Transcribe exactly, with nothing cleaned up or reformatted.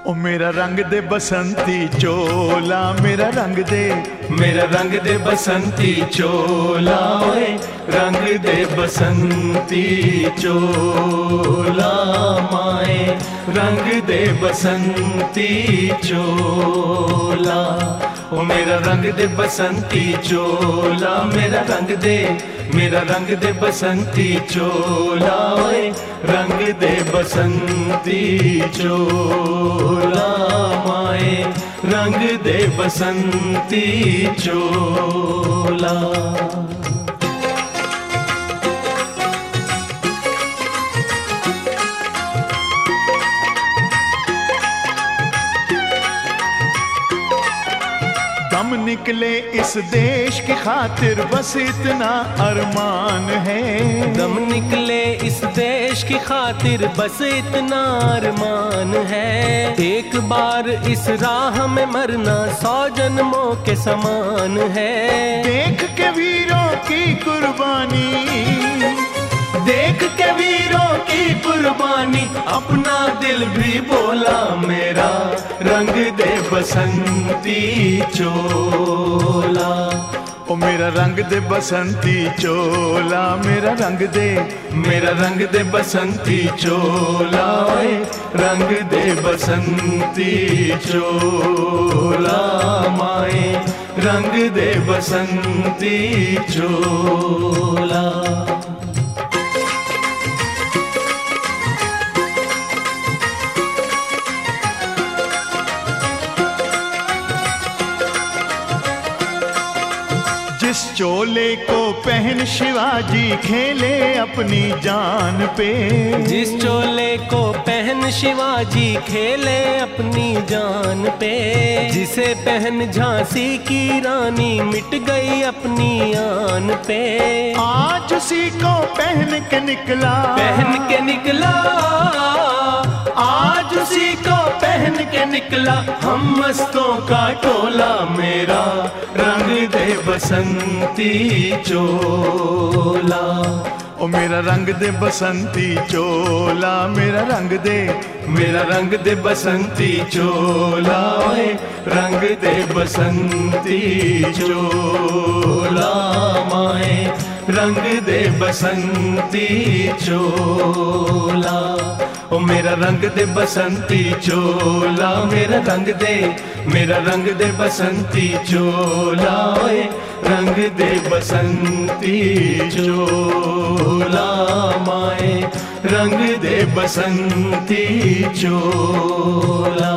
ओ मेरा रंग दे बसंती चोला, मेरा रंग दे, मेरा रंग दे बसंती चोला, ओए रंग दे बसंती चोला माए, रंग दे बसंती चोला। ओ मेरा रंग दे बसंती चोला, मेरा रंग दे, मेरा रंग दे बसंती चोला, ओए रंग दे बसंती चोला माए, रंग दे बसंती चोला। दम निकले इस देश की खातिर बस इतना अरमान है, दम निकले इस देश की खातिर बस इतना अरमान है। एक बार इस राह में मरना सौ जन्मों के समान है। देख के वीरों की कुर्बानी, देख के वीरों की कुर्बानी, अपना दिल भी बोला मेरा रंग दे बसंती चोला। ओ मेरा रंग दे बसंती चोला, मेरा रंग दे, मेरा रंग दे बसंती चोला, ओए रंग दे बसंती चोला माए, रंग दे बसंती चोला। जिस चोले को पहन शिवाजी खेले अपनी जान पे, जिस चोले को पहन शिवाजी खेले अपनी जान पे, जिसे पहन झांसी की रानी मिट गई अपनी आन पे। आज उसी को पहन के निकला, पहन के निकला, आज उसी को पहन के निकला हम मस्तों का टोला। मेरा रंग दे बसंती चोला, ओ मेरा रंग दे बसंती चोला, मेरा रंग दे, मेरा रंग दे बसंती चोला, ओए रंग दे बसंती चोला माए, रंग दे बसंती चोला। ओ मेरा रंग दे बसंती चोला, मेरा रंग दे, मेरा रंग दे बसंती चोला, ओए रंग दे बसंती चोला माए, रंग दे बसंती चोला।